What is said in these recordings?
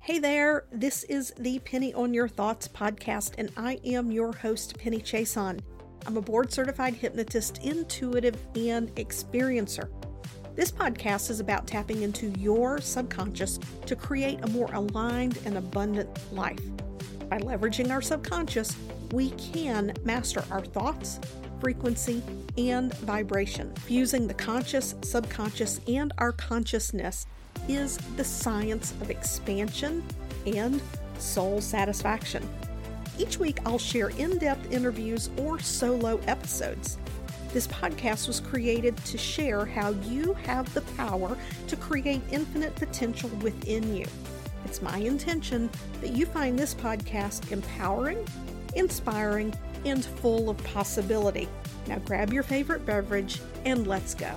Hey there, this is the Penny on Your Thoughts podcast, and I am your host, Penny Chason. I'm a board-certified hypnotist, intuitive, and experiencer. This podcast is about tapping into your subconscious to create a more aligned and abundant life. By leveraging our subconscious, we can master our thoughts, frequency, and vibration. Fusing the conscious, subconscious, and our consciousness is the science of expansion and soul satisfaction. Each week, I'll share in-depth interviews or solo episodes. This podcast was created to share how you have the power to create infinite potential within you. It's my intention that you find this podcast empowering, inspiring, and full of possibility. Now grab your favorite beverage and let's go.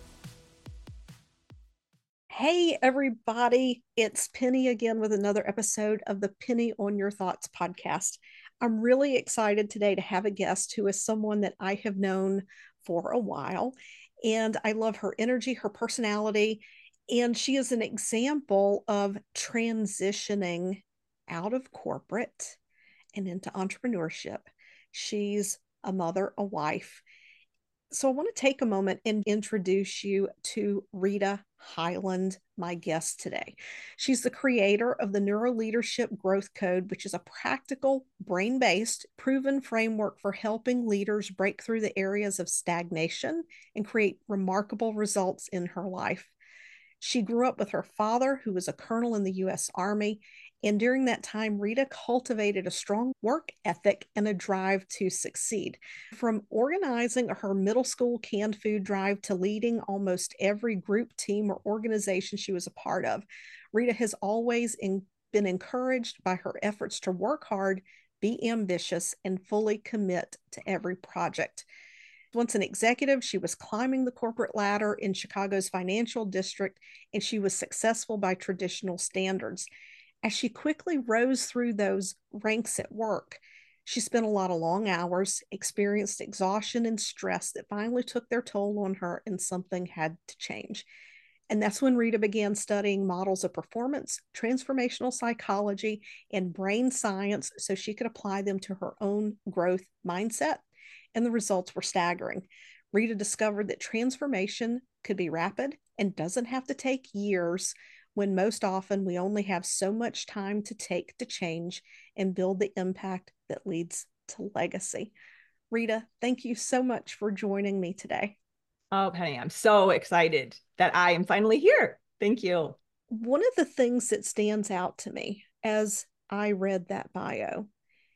Hey everybody, it's Penny again with another episode of the Penny on Your Thoughts podcast. I'm really excited today to have a guest who is someone that I have known for a while, and I love her energy, her personality, and she is an example of transitioning out of corporate and into entrepreneurship. She's a mother, a wife. So I want to take a moment and introduce you to Rita Hyland, my guest today. She's the creator of the Neuroleadership Growth Code, which is a practical, brain-based, proven framework for helping leaders break through the areas of stagnation and create remarkable results in her life. She grew up with her father, who was a colonel in the U.S. Army, and during that time, Rita cultivated a strong work ethic and a drive to succeed. From organizing her middle school canned food drive to leading almost every group, team, or organization she was a part of, Rita has always been encouraged by her efforts to work hard, be ambitious, and fully commit to every project. Once an executive, she was climbing the corporate ladder in Chicago's financial district, and she was successful by traditional standards. As she quickly rose through those ranks at work, she spent a lot of long hours, experienced exhaustion and stress that finally took their toll on her, and something had to change. And that's when Rita began studying models of performance, transformational psychology, and brain science so she could apply them to her own growth mindset. And the results were staggering. Rita discovered that transformation could be rapid and doesn't have to take years, when most often we only have so much time to take to change and build the impact that leads to legacy. Rita, thank you so much for joining me today. Oh, Penny, I'm so excited that I am finally here. Thank you. One of the things that stands out to me as I read that bio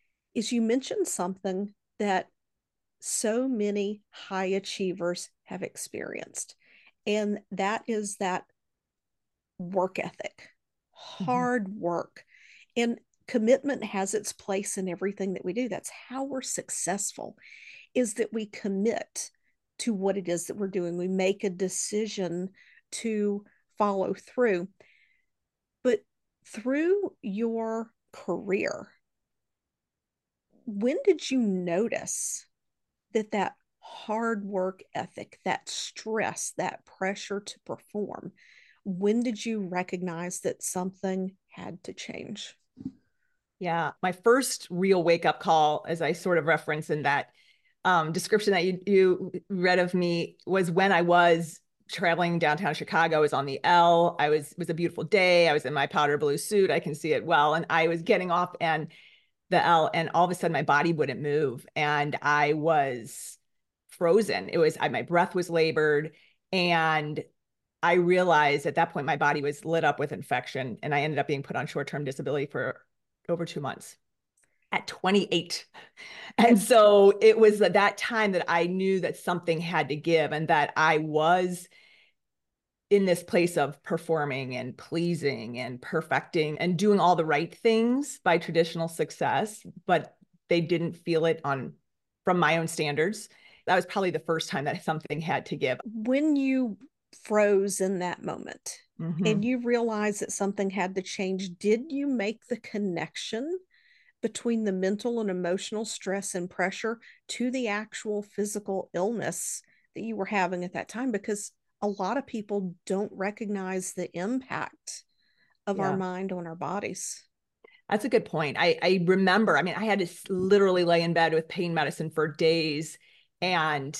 is you mentioned something that so many high achievers have experienced, and that is that work ethic, hard work, and commitment has its place in everything that we do. That's how we're successful, is that we commit to what it is that we're doing. We make a decision to follow through. But through your career, when did you notice that hard work ethic, that stress, that pressure to perform, when did you recognize that something had to change? Yeah, my first real wake-up call, as I sort of referenced in that description that you read of me, was when I was traveling downtown Chicago. I was on the L. It was a beautiful day. I was in my powder blue suit. I can see it well. And I was getting off and the L, and all of a sudden my body wouldn't move. And I was frozen. My breath was labored. And I realized at that point, my body was lit up with infection, and I ended up being put on short-term disability for over 2 months at 28. And so it was at that time that I knew that something had to give, and that I was in this place of performing and pleasing and perfecting and doing all the right things by traditional success, but they didn't feel it from my own standards. That was probably the first time that something had to give. When you froze in that moment and you realized that something had to change, did you make the connection between the mental and emotional stress and pressure to the actual physical illness that you were having at that time? Because a lot of people don't recognize the impact of our Yeah. mind on our bodies. That's a good point. I remember, I mean, I had to literally lay in bed with pain medicine for days. And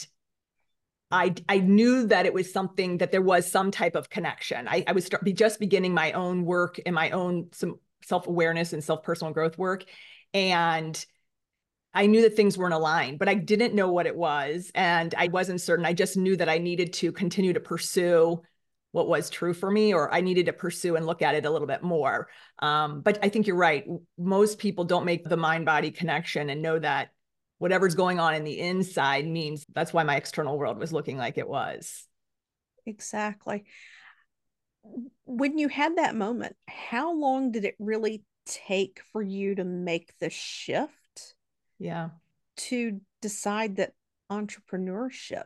I knew that it was something, that there was some type of connection. I was just beginning my own work and my own some self-awareness and self-personal growth work. And I knew that things weren't aligned, but I didn't know what it was. And I wasn't certain. I just knew that I needed to continue to pursue what was true for me, or I needed to pursue and look at it a little bit more. But I think you're right. Most people don't make the mind-body connection and know that whatever's going on in the inside means that's why my external world was looking like it was. Exactly. When you had that moment, how long did it really take for you to make the shift Yeah. to decide that entrepreneurship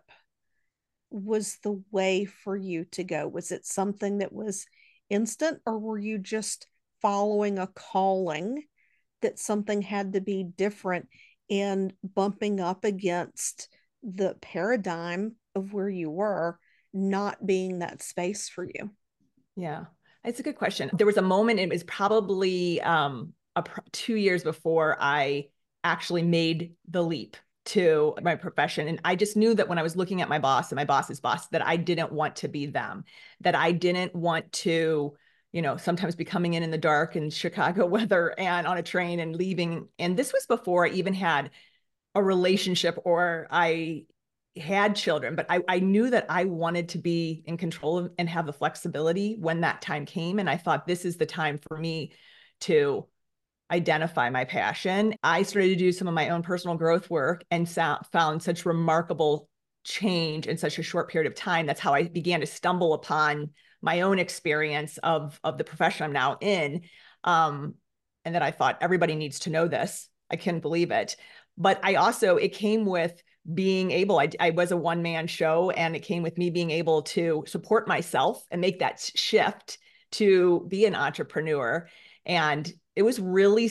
was the way for you to go? Was it something that was instant, or were you just following a calling that something had to be different and bumping up against the paradigm of where you were not being that space for you? Yeah, it's a good question. There was a moment, it was probably 2 years before I actually made the leap to my profession. And I just knew that when I was looking at my boss and my boss's boss, that I didn't want to be them, that I didn't want to, sometimes be coming in the dark in Chicago weather and on a train and leaving. And this was before I even had a relationship or I had children, but I knew that I wanted to be in control of, and have the flexibility when that time came. And I thought, this is the time for me to identify my passion. I started to do some of my own personal growth work and found such remarkable change in such a short period of time. That's how I began to stumble upon my own experience of the profession I'm now in. And then I thought, everybody needs to know this. I couldn't believe it. But it came with being able, I was a one-man show, and it came with me being able to support myself and make that shift to be an entrepreneur. And it was really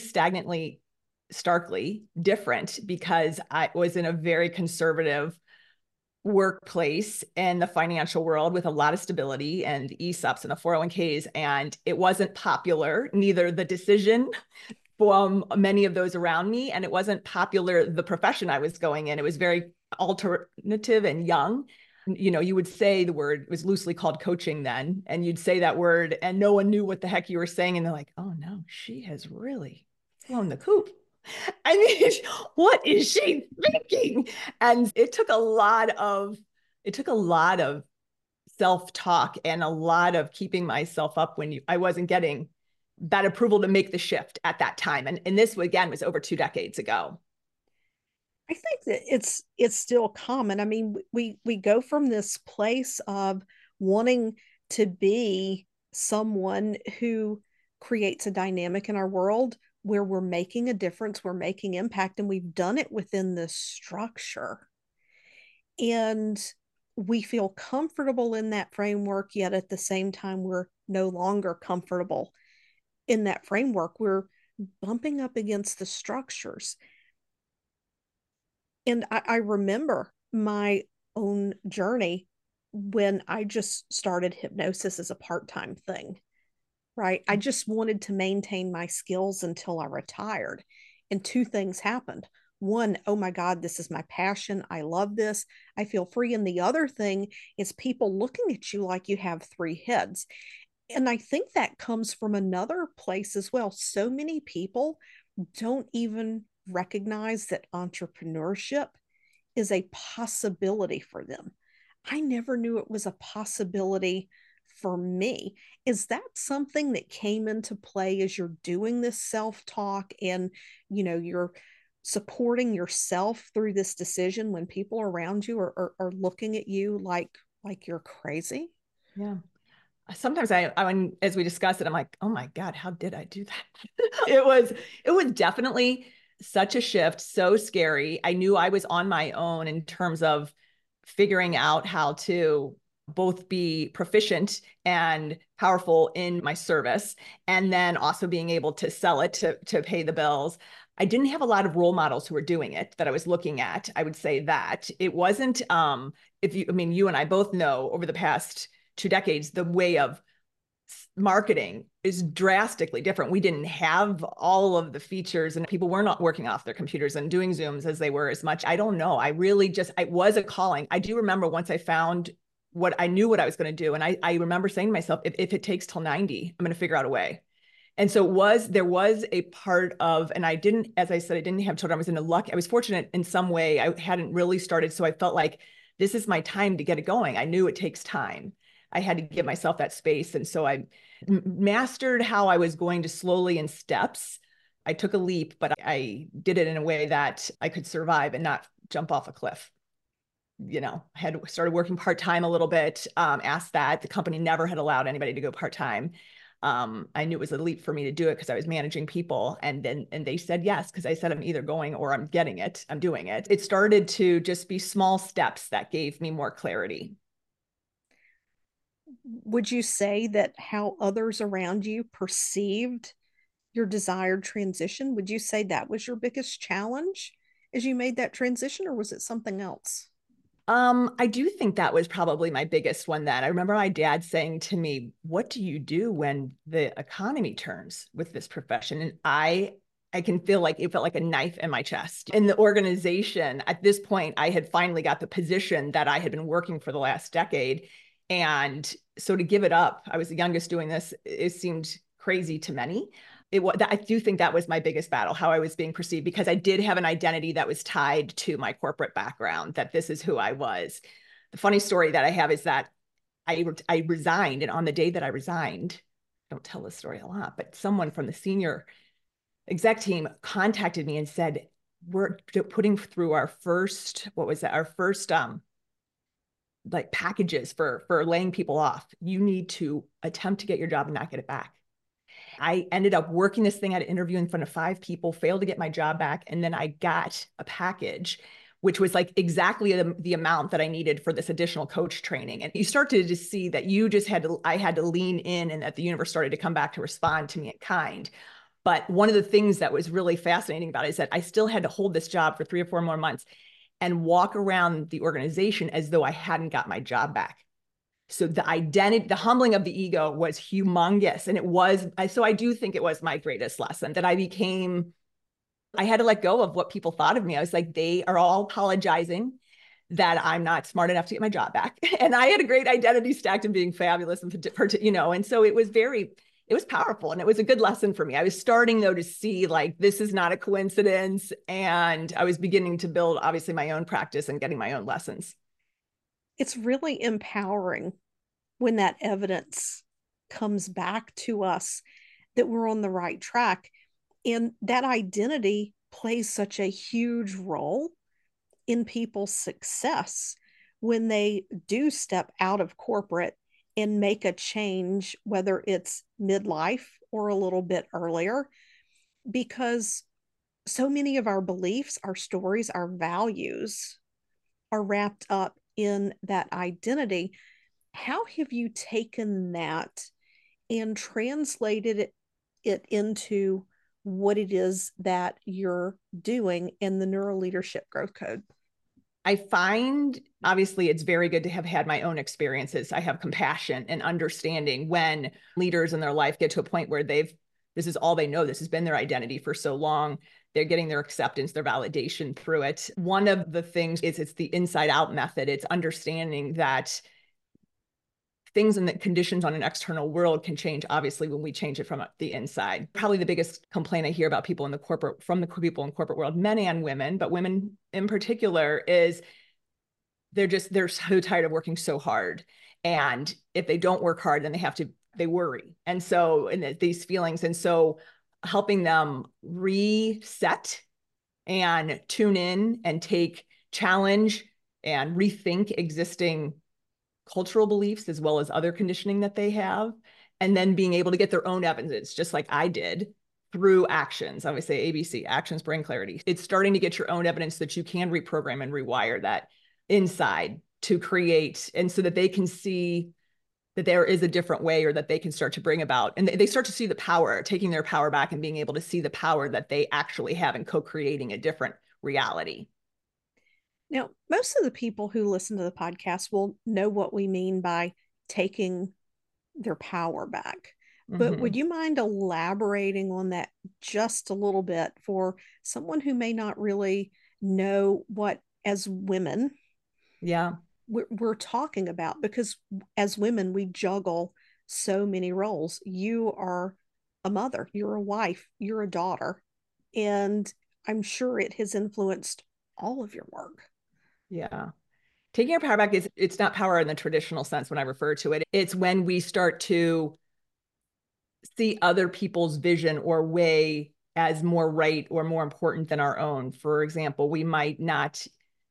starkly different, because I was in a very conservative workplace in the financial world with a lot of stability and ESOPs and the 401ks. And it wasn't popular, neither the decision from many of those around me, and it wasn't popular, the profession I was going in. It was very alternative and young. You would say the word, it was loosely called coaching then, and you'd say that word and no one knew what the heck you were saying. And they're like, oh no, she has really flown the coop. I mean, what is she thinking? And it took a lot of self-talk and a lot of keeping myself up when I wasn't getting that approval to make the shift at that time. And this again was over 2 decades ago. I think that it's still common. I mean, we go from this place of wanting to be someone who creates a dynamic in our world where we're making a difference, we're making impact, and we've done it within this structure. And we feel comfortable in that framework, yet at the same time, we're no longer comfortable in that framework. We're bumping up against the structures. And I remember my own journey when I just started hypnosis as a part-time thing, right? I just wanted to maintain my skills until I retired. And two things happened. One, oh my God, this is my passion. I love this. I feel free. And the other thing is people looking at you like you have three heads. And I think that comes from another place as well. So many people don't even recognize that entrepreneurship is a possibility for them. I never knew it was a possibility for me. Is that something that came into play as you're doing this self-talk and you're supporting yourself through this decision when people around you are looking at you like you're crazy? Yeah. Sometimes when, as we discuss it, I'm like, oh my God, how did I do that? it was definitely such a shift, so scary. I knew I was on my own in terms of figuring out how to both be proficient and powerful in my service, and then also being able to sell it to pay the bills. I didn't have a lot of role models who were doing it that I was looking at. I would say that it wasn't, you and I both know over the past 2 decades, the way of marketing is drastically different. We didn't have all of the features, and people were not working off their computers and doing Zooms as they were as much. I don't know. It was a calling. I do remember once I found what I knew what I was going to do. And I remember saying to myself, if it takes till 90, I'm going to figure out a way. And so there was a part of, and I didn't, as I said, I didn't have children. I was fortunate in some way. I hadn't really started. So I felt like this is my time to get it going. I knew it takes time. I had to give myself that space. And so I mastered how I was going to slowly in steps. I took a leap, but I did it in a way that I could survive and not jump off a cliff. I had started working part-time a little bit, asked that. The company never had allowed anybody to go part-time. I knew it was a leap for me to do it because I was managing people. And they said yes, because I said, I'm either going or I'm getting it. I'm doing it. It started to just be small steps that gave me more clarity. Would you say that how others around you perceived your desired transition, would you say that was your biggest challenge as you made that transition, or was it something else? I do think that was probably my biggest one then. I remember my dad saying to me, what do you do when the economy turns with this profession? And I can feel like it felt like a knife in my chest. In the organization, at this point, I had finally got the position that I had been working for the last decade. And so to give it up, I was the youngest doing this, it seemed crazy to many. I do think that was my biggest battle, how I was being perceived, because I did have an identity that was tied to my corporate background, that this is who I was. The funny story that I have is that I resigned, and on the day that I resigned, I don't tell this story a lot, but someone from the senior exec team contacted me and said, we're putting through our first, what was that? Our first like packages for laying people off. You need to attempt to get your job and not get it back. I ended up working this thing at an interview in front of 5 people, failed to get my job back. And then I got a package, which was like exactly the amount that I needed for this additional coach training. And you start to just see that I had to lean in, and that the universe started to come back to respond to me in kind. But one of the things that was really fascinating about it is that I still had to hold this job for 3 or 4 more months and walk around the organization as though I hadn't got my job back. So the humbling of the ego was humongous. And so I do think it was my greatest lesson, that I had to let go of what people thought of me. I was like, they are all apologizing that I'm not smart enough to get my job back. And I had a great identity stacked in being fabulous and so it was powerful, and it was a good lesson for me. I was starting though to see like, this is not a coincidence. And I was beginning to build obviously my own practice and getting my own lessons. It's really empowering when that evidence comes back to us that we're on the right track. And that identity plays such a huge role in people's success when they do step out of corporate and make a change, whether it's midlife or a little bit earlier, because so many of our beliefs, our stories, our values are wrapped up in that identity. How have you taken that and translated it into what it is that you're doing in the Neuro Leadership Growth Code? I find obviously it's very good to have had my own experiences. I have compassion and understanding when leaders in their life get to a point where this is all they know. This has been their identity for so long. They're getting their acceptance, their validation through it. One of the things is it's the inside out method. It's understanding that things and the conditions on an external world can change, obviously, when we change it from the inside. Probably the biggest complaint I hear about people in the corporate world, men and women, but women in particular, is they're so tired of working so hard. And if they don't work hard, then they worry. And so, and these feelings. And so helping them reset and tune in and take challenge and rethink existing cultural beliefs as well as other conditioning that they have, and then being able to get their own evidence, just like I did, through actions. I always say ABC, actions bring clarity. It's starting to get your own evidence that you can reprogram and rewire that inside to create, and so that they can see that there is a different way, or that they can start to bring about, and they start to see the power, taking their power back and being able to see the power that they actually have in co-creating a different reality. Now, most of the people who listen to the podcast will know what we mean by taking their power back. But would Mm-hmm. you mind elaborating on that just a little bit for someone who may not really know what, as women, Yeah. we're talking about? Because as women, we juggle so many roles. You are a mother, you're a wife, you're a daughter, and I'm sure it has influenced all of your work. Yeah. Taking our power back is, it's not power in the traditional sense when I refer to it. It's when we start to see other people's vision or way as more right or more important than our own. For example, we might not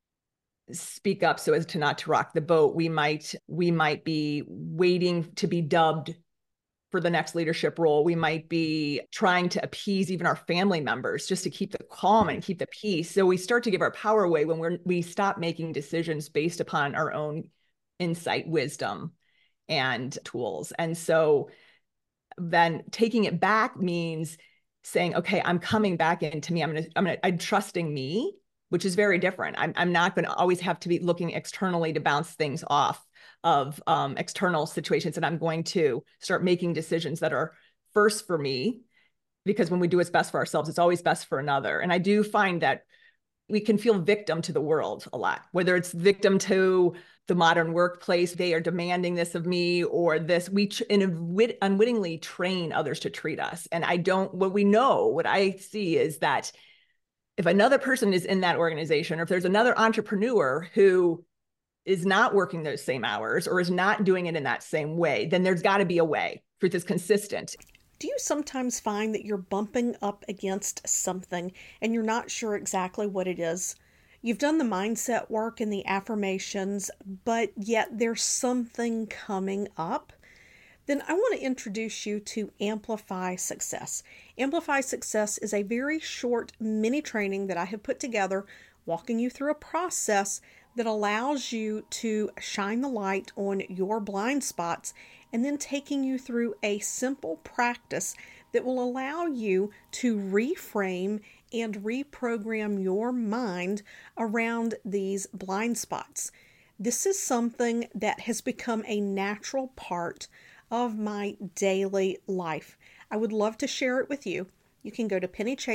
speak up so as to not to rock the boat. We might be waiting to be dubbed for the next leadership role. We might be trying to appease even our family members just to keep the calm and keep the peace. So we start to give our power away when we stop making decisions based upon our own insight, wisdom, and tools. And so then taking it back means saying, okay, I'm coming back into me. I'm trusting me, which is very different. I'm not going to always have to be looking externally to bounce things off of external situations. And I'm going to start making decisions that are first for me, because when we do what's best for ourselves, it's always best for another. And I do find that we can feel victim to the world a lot, whether it's victim to the modern workplace, they are demanding this of me, or this, we unwittingly train others to treat us. And what I see is that if another person is in that organization, or if there's another entrepreneur who is not working those same hours or is not doing it in that same way, then there's got to be a way. Truth is consistent. Do you sometimes find that you're bumping up against something and you're not sure exactly what it is? You've done the mindset work and the affirmations, but yet there's something coming up. Then I want to introduce you to Amplify Success. Amplify Success is a very short mini training that I have put together, walking you through a process that allows you to shine the light on your blind spots, and then taking you through a simple practice that will allow you to reframe and reprogram your mind around these blind spots. This is something that has become a natural part of my daily life. I would love to share it with you. You can go to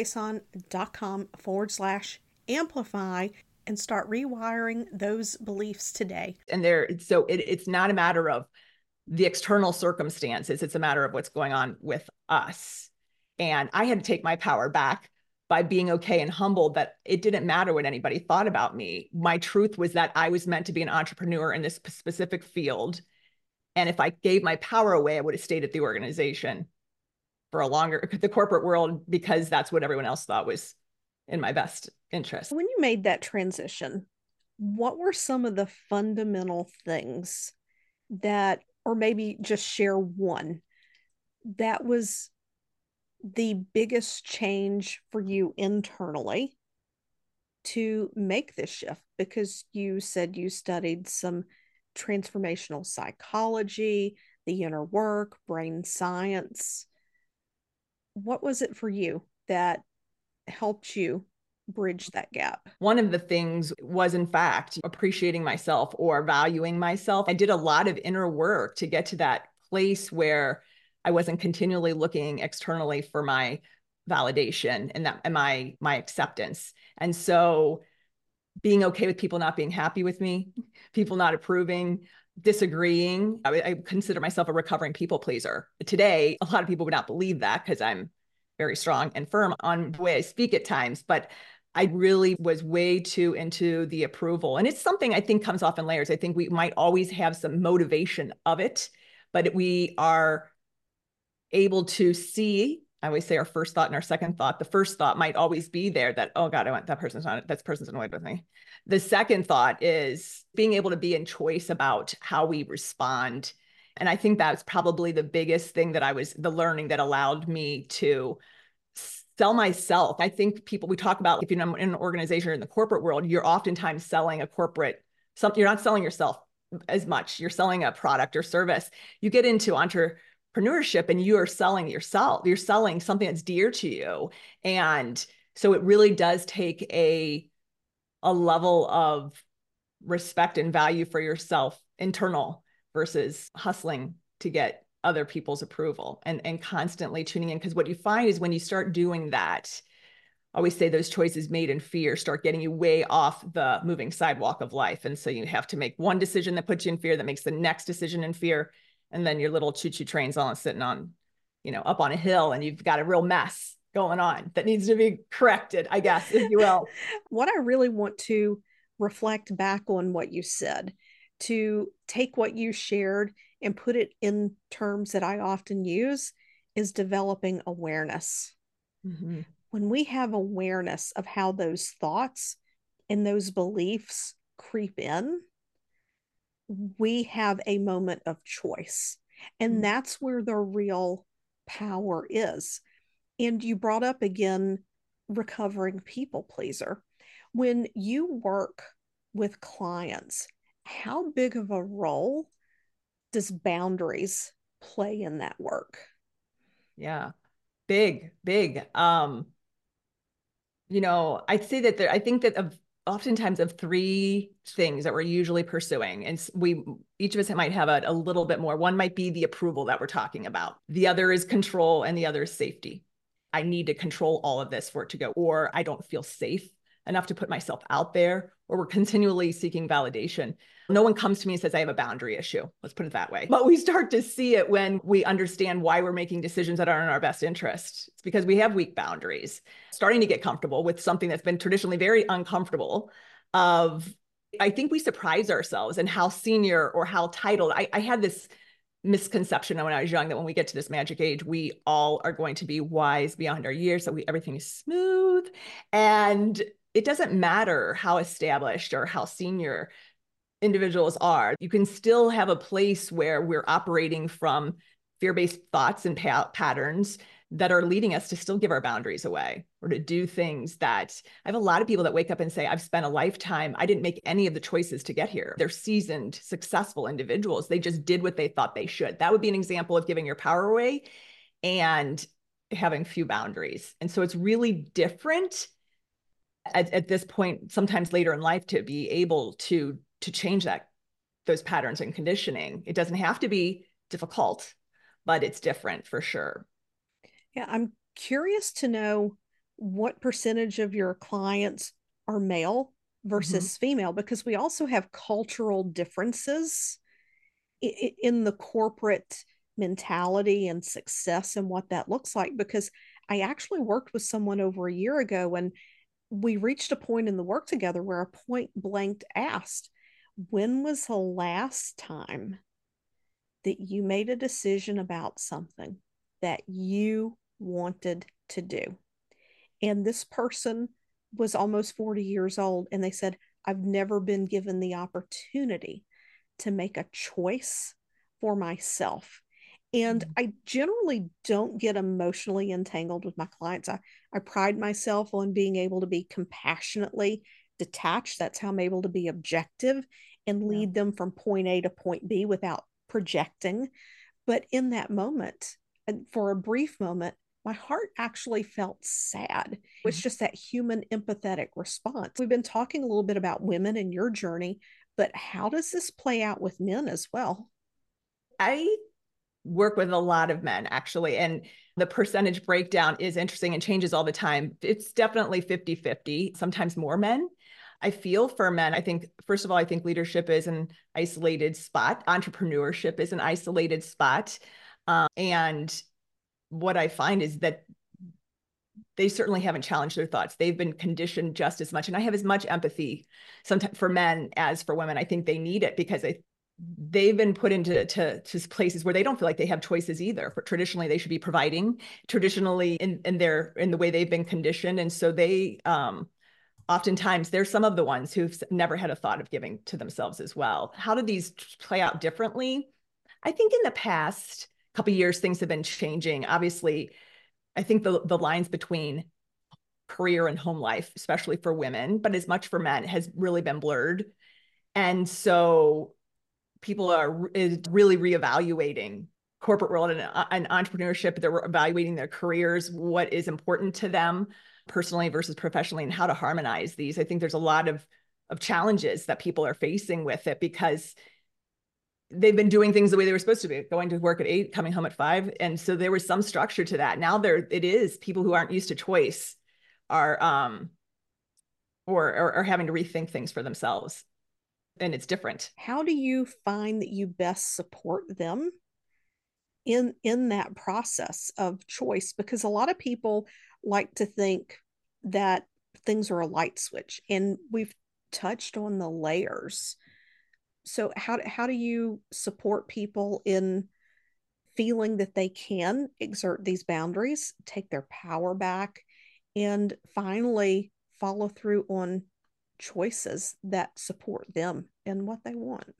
pennychason.com/amplify and start rewiring those beliefs today. And it's not a matter of the external circumstances. It's a matter of what's going on with us. And I had to take my power back by being okay and humbled that it didn't matter what anybody thought about me. My truth was that I was meant to be an entrepreneur in this specific field. And if I gave my power away, I would have stayed at the organization for the corporate world, because that's what everyone else thought was in my best interest. When you made that transition, what were some of the fundamental things that, or maybe just share one, that was the biggest change for you internally to make this shift? Because you said you studied some transformational psychology, the inner work, brain science. What was it for you that helped you bridge that gap? One of the things was, in fact, appreciating myself or valuing myself. I did a lot of inner work to get to that place where I wasn't continually looking externally for my validation and my acceptance. And so being okay with people not being happy with me, people not approving, disagreeing. I consider myself a recovering people pleaser. Today, a lot of people would not believe that because I'm very strong and firm on the way I speak at times, but I really was way too into the approval. And it's something I think comes off in layers. I think we might always have some motivation of it, but we are able to see, I always say our first thought and our second thought. The first thought might always be there that, oh God, that person's annoyed with me. The second thought is being able to be in choice about how we respond. And I think that's probably the biggest thing the learning that allowed me to sell myself. I think we talk about, if you're in an organization or in the corporate world, you're oftentimes selling something. You're not selling yourself as much. You're selling a product or service. You get into entrepreneurship and you are selling yourself. You're selling something that's dear to you. And so it really does take a level of respect and value for yourself, internal, versus hustling to get other people's approval and constantly tuning in. Because what you find is when you start doing that, I always say those choices made in fear start getting you way off the moving sidewalk of life. And so you have to make one decision that puts you in fear, that makes the next decision in fear. And then your little choo-choo train's all sitting on, up on a hill, and you've got a real mess going on that needs to be corrected, I guess, if you will. What I really want to reflect back on what you said, to take what you shared and put it in terms that I often use, is developing awareness. Mm-hmm. When we have awareness of how those thoughts and those beliefs creep in, we have a moment of choice. And that's where the real power is. And you brought up again, recovering people pleaser. When you work with clients, how big of a role does boundaries play in that work? Yeah, big, big. I'd say that I think that oftentimes of three things that we're usually pursuing, and each of us might have a little bit more. One might be the approval that we're talking about. The other is control, and the other is safety. I need to control all of this for it to go, or I don't feel safe enough to put myself out there, or we're continually seeking validation. No one comes to me and says, I have a boundary issue. Let's put it that way. But we start to see it when we understand why we're making decisions that aren't in our best interest. It's because we have weak boundaries. Starting to get comfortable with something that's been traditionally very uncomfortable I think we surprise ourselves in how senior or how titled. I had this misconception when I was young that when we get to this magic age, we all are going to be wise beyond our years, so everything is smooth. And it doesn't matter how established or how senior individuals are. You can still have a place where we're operating from fear-based thoughts and patterns that are leading us to still give our boundaries away or to do things that I have a lot of people that wake up and say, I've spent a lifetime, I didn't make any of the choices to get here. They're seasoned, successful individuals. They just did what they thought they should. That would be an example of giving your power away and having few boundaries. And so it's really different at this point, sometimes later in life, to be able to change those patterns and conditioning. It doesn't have to be difficult, but it's different for sure. Yeah, I'm curious to know what percentage of your clients are male versus female, because we also have cultural differences in the corporate mentality and success and what that looks like. Because I actually worked with someone over a year ago, and we reached a point in the work together where I point blank asked, when was the last time that you made a decision about something that you wanted to do? And this person was almost 40 years old, and they said, I've never been given the opportunity to make a choice for myself. And I generally don't get emotionally entangled with my clients. I pride myself on being able to be compassionately detached. That's how I'm able to be objective and lead them from point A to point B without projecting. But in that moment, for a brief moment, my heart actually felt sad. It's just that human empathetic response. We've been talking a little bit about women and your journey, but how does this play out with men as well? I work with a lot of men, actually, and the percentage breakdown is interesting and changes all the time. It's definitely 50-50, sometimes more men. I feel for men, I think, first of all, I think leadership is an isolated spot. Entrepreneurship is an isolated spot. And what I find is that they certainly haven't challenged their thoughts. They've been conditioned just as much. And I have as much empathy sometimes for men as for women. I think they need it because they've been put into places where they don't feel like they have choices either. For traditionally, they should be providing traditionally in the way they've been conditioned. And so they, oftentimes they're some of the ones who've never had a thought of giving to themselves as well. How do these play out differently? I think in the past couple of years, things have been changing. Obviously, I think the lines between career and home life, especially for women, but as much for men, has really been blurred. And so people are really reevaluating corporate world and entrepreneurship. They're evaluating their careers, what is important to them personally versus professionally, and how to harmonize these. I think there's a lot of challenges that people are facing with it because they've been doing things the way they were supposed to be, going to work at 8, coming home at 5. And so there was some structure to that. Now it is people who aren't used to choice are, or having to rethink things for themselves. And it's different. How do you find that you best support them in that process of choice? Because a lot of people like to think that things are a light switch, and we've touched on the layers. So how do you support people in feeling that they can exert these boundaries, take their power back, and finally follow through on choices that support them and what they want?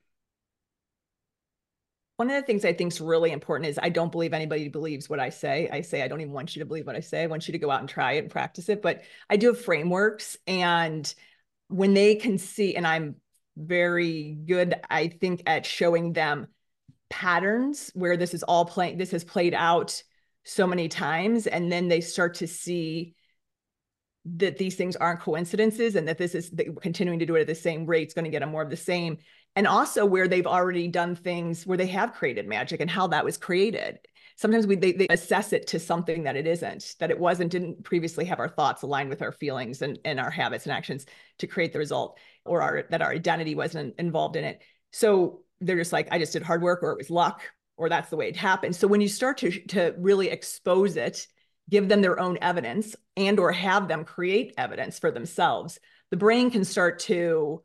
One of the things I think is really important is I don't believe anybody believes what I say. I say, I don't even want you to believe what I say. I want you to go out and try it and practice it. But I do have frameworks. And when they can see, and I'm very good, I think, at showing them patterns where this is all playing, this has played out so many times. And then they start to see that these things aren't coincidences, and that this is continuing to do it at the same rate is going to get them more of the same. And also where they've already done things where they have created magic and how that was created. Sometimes they assess it to something that it isn't, that it didn't previously have our thoughts aligned with our feelings and our habits and actions to create the result, or that our identity wasn't involved in it. So they're just like, I just did hard work, or it was luck, or that's the way it happened. So when you start to really expose it, give them their own evidence, and or have them create evidence for themselves, the brain can start to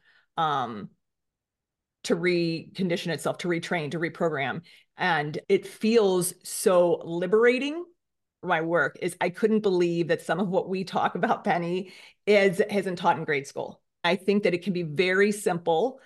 recondition itself, to retrain, to reprogram. And it feels so liberating. My work is, I couldn't believe that some of what we talk about, Penny, hasn't taught in grade school. I think that it can be very simple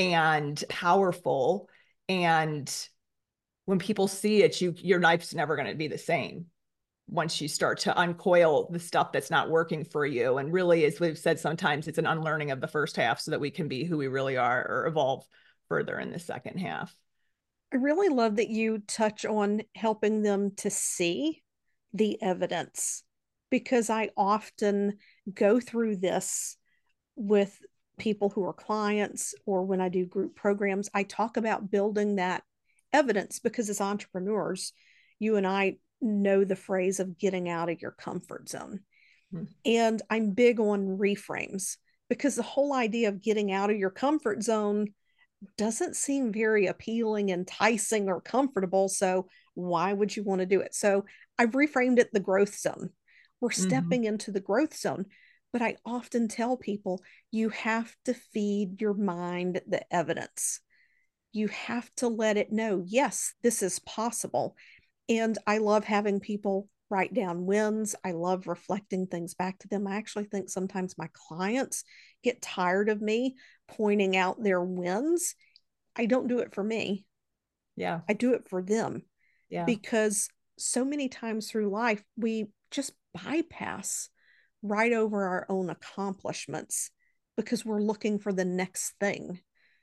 and powerful. And when people see it, your life's never going to be the same once you start to uncoil the stuff that's not working for you. And really, as we've said, sometimes it's an unlearning of the first half so that we can be who we really are, or evolve further in the second half. I really love that you touch on helping them to see the evidence, because I often go through this with people who are clients, or when I do group programs, I talk about building that evidence, because as entrepreneurs, you and I know the phrase of getting out of your comfort zone. Mm-hmm. And I'm big on reframes, because the whole idea of getting out of your comfort zone doesn't seem very appealing, enticing, or comfortable. So why would you want to do it? So I've reframed it the growth zone. We're stepping into the growth zone. But I often tell people, you have to feed your mind the evidence. You have to let it know, yes, this is possible. And I love having people write down wins. I love reflecting things back to them. I actually think sometimes my clients get tired of me pointing out their wins. I don't do it for me. Yeah. I do it for them. Yeah. Because so many times through life, we just bypass right over our own accomplishments because we're looking for the next thing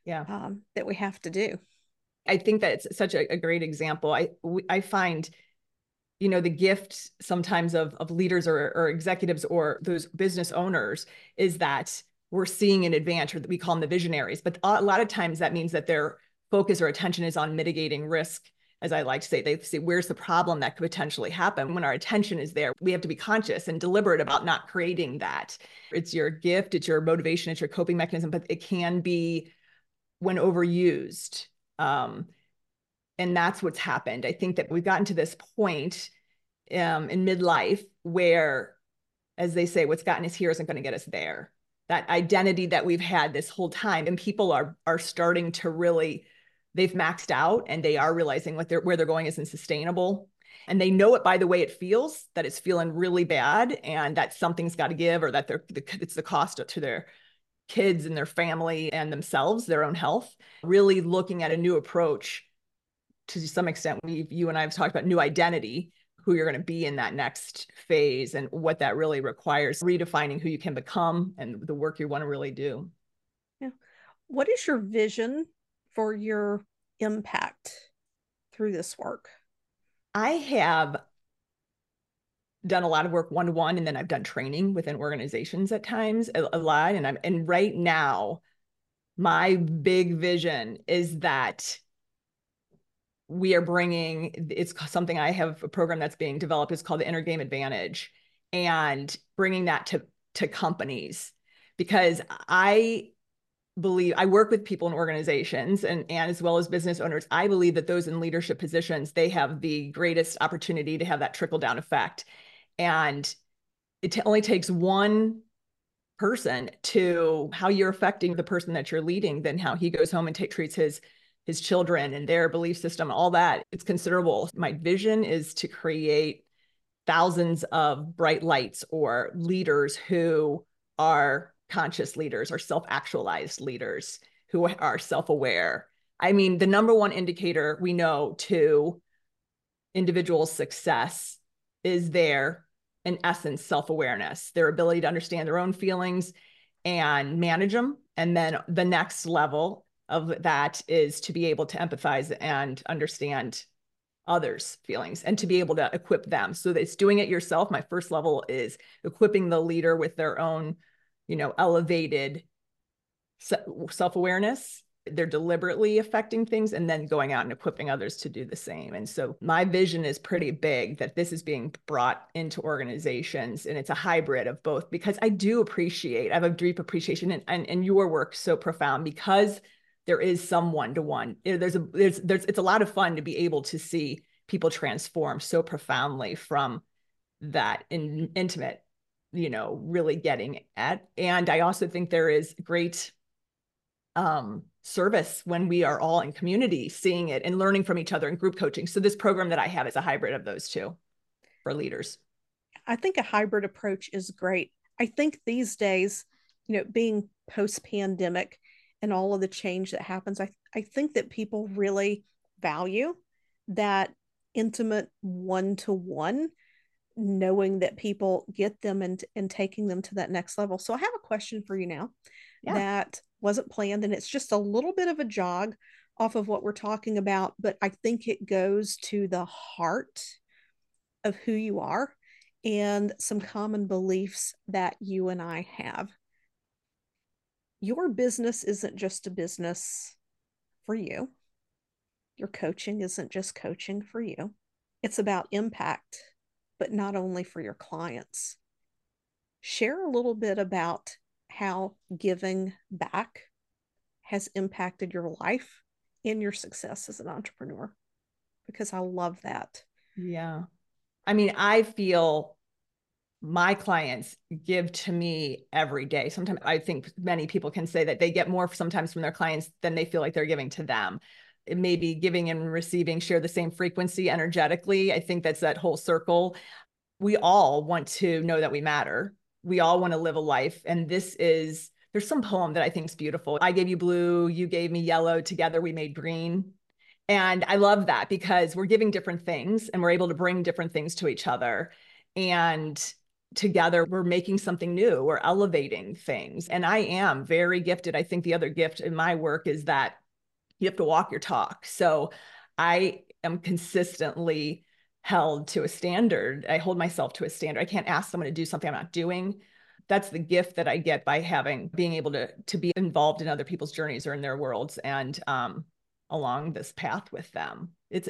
that we have to do. I think that it's such a great example. I find, the gift sometimes of leaders or executives or those business owners is that we're seeing in advance, or that we call them the visionaries. But a lot of times that means that their focus or attention is on mitigating risk. As I like to say, they say, where's the problem that could potentially happen? When our attention is there, we have to be conscious and deliberate about not creating that. It's your gift, it's your motivation, it's your coping mechanism, but it can be, when overused. And that's what's happened. I think that we've gotten to this point in midlife where, as they say, what's gotten us here isn't going to get us there. That identity that we've had this whole time, and people are starting to really, they've maxed out, and they are realizing where they're going isn't sustainable. And they know it by the way it feels, that it's feeling really bad, and that something's got to give, or that it's the cost to their kids and their family and themselves, their own health. Really looking at a new approach. To some extent, you and I have talked about new identity, who you're going to be in that next phase, and what that really requires, redefining who you can become and the work you want to really do. Yeah. What is your vision for your impact through this work? I have done a lot of work one-to-one, and then I've done training within organizations at times a lot. And right now, My big vision is that we are bringing, it's something I have a program that's being developed. It's called the Inner Game Advantage, and bringing that to companies, because I believe I work with people in organizations and as well as business owners. I believe that those in leadership positions, they have the greatest opportunity to have that trickle down effect. And it only takes one person to how you're affecting the person that you're leading, then how he goes home and treats his children and their belief system, all that. It's considerable. My vision is to create thousands of bright lights or leaders who are conscious leaders or self-actualized leaders who are self-aware. I mean, the number one indicator we know to individual success is their, in essence, self-awareness, their ability to understand their own feelings and manage them. And then the next level of that is to be able to empathize and understand others' feelings and to be able to equip them. So that it's doing it yourself. My first level is equipping the leader with their own, elevated self-awareness. They're deliberately affecting things and then going out and equipping others to do the same. And so my vision is pretty big that this is being brought into organizations, and it's a hybrid of both, because I have a deep appreciation and your work so profound, because there is some one-to-one. It's a lot of fun to be able to see people transform so profoundly from that intimate, really getting at. And I also think there is great service when we are all in community, seeing it and learning from each other in group coaching. So this program that I have is a hybrid of those two for leaders. I think a hybrid approach is great. I think these days, being post-pandemic and all of the change that happens, I think that people really value that intimate one-to-one, knowing that people get them and taking them to that next level. So I have a question for you now that wasn't planned, and it's just a little bit of a jog off of what we're talking about, but I think it goes to the heart of who you are and some common beliefs that you and I have. Your business isn't just a business for you. Your coaching isn't just coaching for you. It's about impact, but not only for your clients. Share a little bit about how giving back has impacted your life and your success as an entrepreneur, because I love that. Yeah. I mean, I feel my clients give to me every day. Sometimes I think many people can say that they get more sometimes from their clients than they feel like they're giving to them. It may be giving and receiving share the same frequency energetically. I think that's that whole circle. We all want to know that we matter. We all want to live a life. And there's some poem that I think is beautiful. I gave you blue, you gave me yellow, together we made green. And I love that, because we're giving different things and we're able to bring different things to each other. And together we're making something new, we're elevating things. And I am very gifted. I think the other gift in my work is that you have to walk your talk. So I am consistently held to a standard. I hold myself to a standard. I can't ask someone to do something I'm not doing. That's the gift that I get by being able to be involved in other people's journeys or in their worlds, and along this path with them.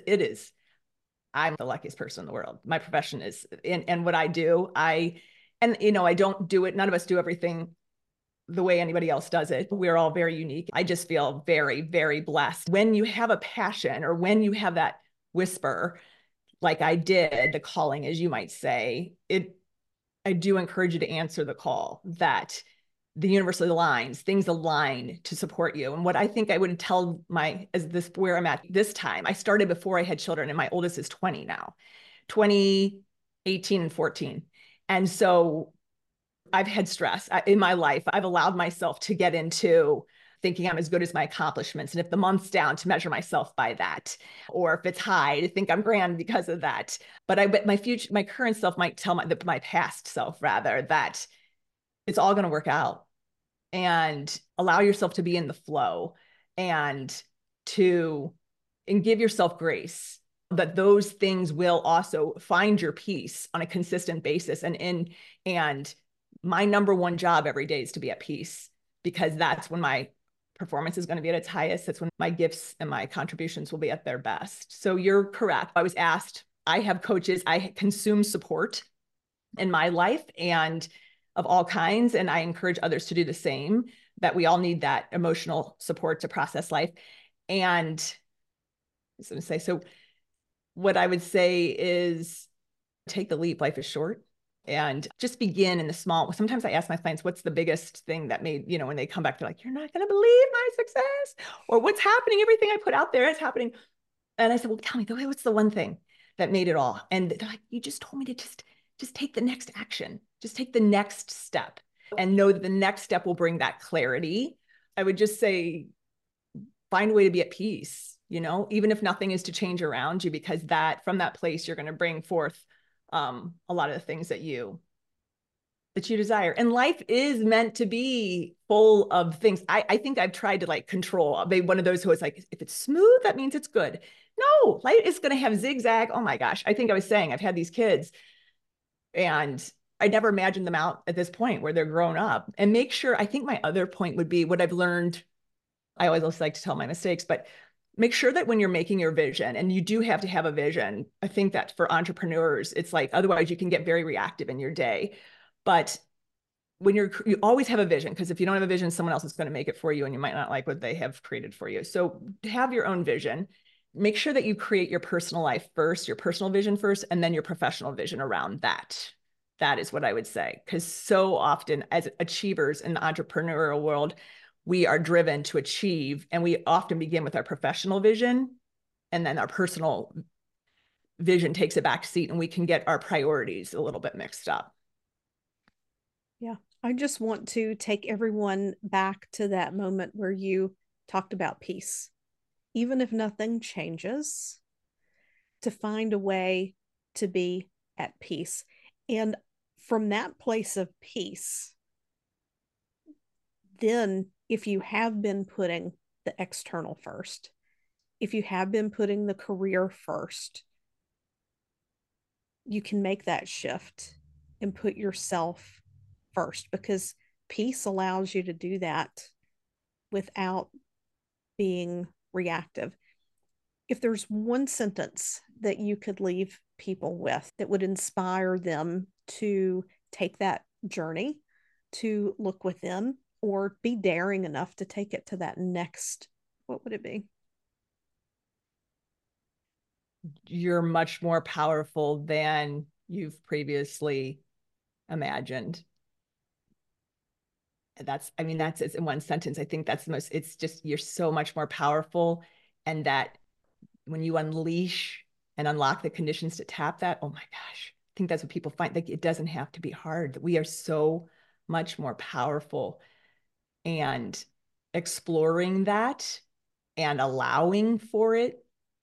I'm the luckiest person in the world. My profession is, and what I do, I don't do it. None of us do everything the way anybody else does it. We're all very unique. I just feel very, very blessed. When you have a passion, or when you have that whisper, like I did, the calling, as you might say, I do encourage you to answer the call, that the universe aligns, things align to support you. And what I think I would tell where I'm at this time, I started before I had children, and my oldest is 20 now, 20, 18, and 14. And so I've had stress in my life. I've allowed myself to get into thinking I'm as good as my accomplishments. And if the month's down, to measure myself by that, or if it's high, to think I'm grand because of that. But my current self might tell my past self rather, that it's all going to work out, and allow yourself to be in the flow, and give yourself grace that those things will also find your peace on a consistent basis. And my number one job every day is to be at peace, because that's when my performance is going to be at its highest. That's when my gifts and my contributions will be at their best. So you're correct. I was asked, I have coaches, I consume support in my life and of all kinds. And I encourage others to do the same, that we all need that emotional support to process life. And so what I would say is take the leap. Life is short. And just begin in the small. Sometimes I ask my clients, what's the biggest thing that made, when they come back, they're like, you're not going to believe my success, or what's happening. Everything I put out there is happening. And I said, well, tell me, what's the one thing that made it all? And they're like, you just told me to just take the next action, just take the next step, and know that the next step will bring that clarity. I would just say, find a way to be at peace, even if nothing is to change around you, because from that place, you're going to bring forth a lot of the things that you desire. And life is meant to be full of things. I think I've tried to control. I'll be one of those who is like, if it's smooth, that means it's good. No, life is going to have zigzag. Oh my gosh. I think I was saying, I've had these kids and I never imagined them out at this point where they're grown up. And make sure, I think my other point would be what I've learned. I always like to tell my mistakes, but make sure that when you're making your vision, and you do have to have a vision. I think that for entrepreneurs, it's otherwise you can get very reactive in your day. But when you always have a vision, because if you don't have a vision, someone else is going to make it for you and you might not like what they have created for you. So have your own vision. Make sure that you create your personal life first, your personal vision first, and then your professional vision around that. That is what I would say. Because so often as achievers in the entrepreneurial world, we are driven to achieve, and we often begin with our professional vision, and then our personal vision takes a back seat, and we can get our priorities a little bit mixed up. Yeah. I just want to take everyone back to that moment where you talked about peace. Even if nothing changes, to find a way to be at peace. And from that place of peace, then if you have been putting the external first, if you have been putting the career first, you can make that shift and put yourself first, because peace allows you to do that without being reactive. If there's one sentence that you could leave people with that would inspire them to take that journey, to look within, or be daring enough to take it to that next, what would it be? You're much more powerful than you've previously imagined. That's it's in one sentence. I think that's it's just, you're so much more powerful. And that when you unleash and unlock the conditions to tap that, oh my gosh, I think that's what people find. It doesn't have to be hard. We are so much more powerful, and exploring that and allowing for it.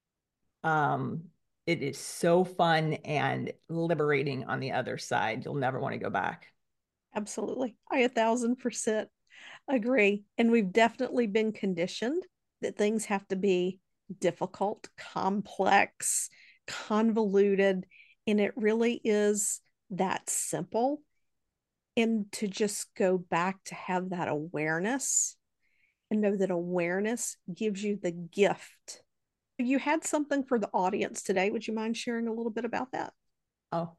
It is so fun and liberating on the other side. You'll never want to go back. Absolutely. I 1,000% agree. And we've definitely been conditioned that things have to be difficult, complex, convoluted, and it really is that simple. And to just go back to have that awareness and know that awareness gives you the gift. You had something for the audience today. Would you mind sharing a little bit about that? Oh,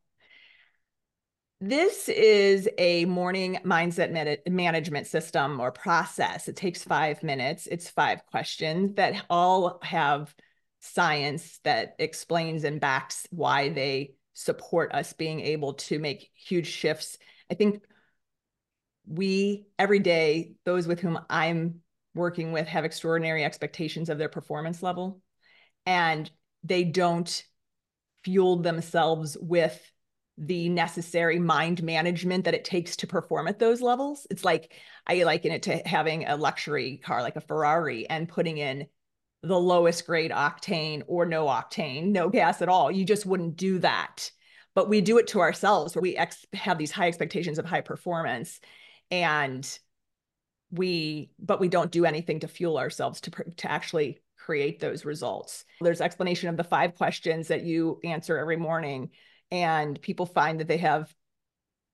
this is a morning mindset management system or process. It takes 5 minutes. It's 5 questions that all have science that explains and backs why they support us being able to make huge shifts. I think every day, those with whom I'm working with have extraordinary expectations of their performance level, and they don't fuel themselves with the necessary mind management that it takes to perform at those levels. It's like, I liken it to having a luxury car like a Ferrari and putting in the lowest grade octane or no octane, no gas at all. You just wouldn't do that. But we do it to ourselves, where we have these high expectations of high performance, and but we don't do anything to fuel ourselves to actually create those results. There's explanation of the 5 questions that you answer every morning, and people find that they have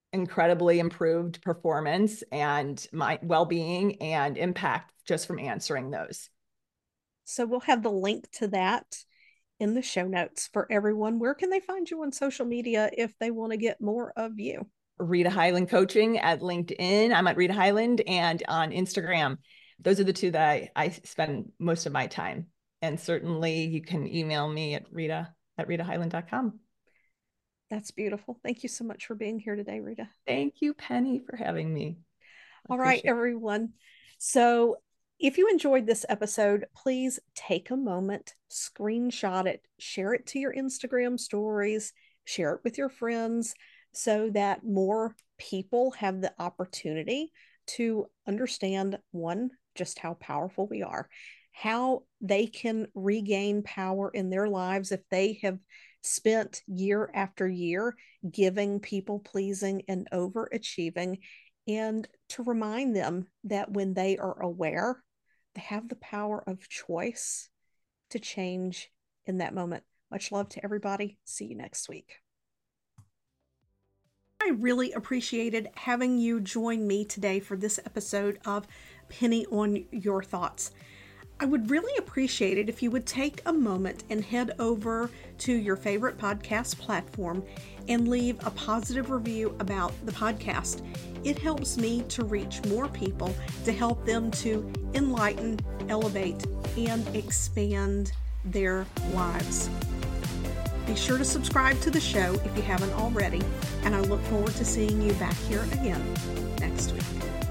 incredibly improved performance and my well-being and impact just from answering those. So we'll have the link to that in the show notes for everyone. Where can they find you on social media if they want to get more of you? Rita Hyland Coaching at LinkedIn. I'm at Rita Hyland, and on Instagram. Those are the two that I spend most of my time. And certainly you can email me at rita@ritahyland.com. That's beautiful. Thank you so much for being here today, Rita. Thank you, Penny, for having me. All right, everyone. So if you enjoyed this episode, please take a moment, screenshot it, share it to your Instagram stories, share it with your friends so that more people have the opportunity to understand, one, just how powerful we are, how they can regain power in their lives if they have spent year after year giving, people pleasing, and overachieving, and to remind them that when they are aware, they have the power of choice to change in that moment. Much love to everybody. See you next week. I really appreciated having you join me today for this episode of Penny on Your Thoughts. I would really appreciate it if you would take a moment and head over to your favorite podcast platform and leave a positive review about the podcast. It helps me to reach more people, to help them to enlighten, elevate, and expand their lives. Be sure to subscribe to the show if you haven't already, and I look forward to seeing you back here again next week.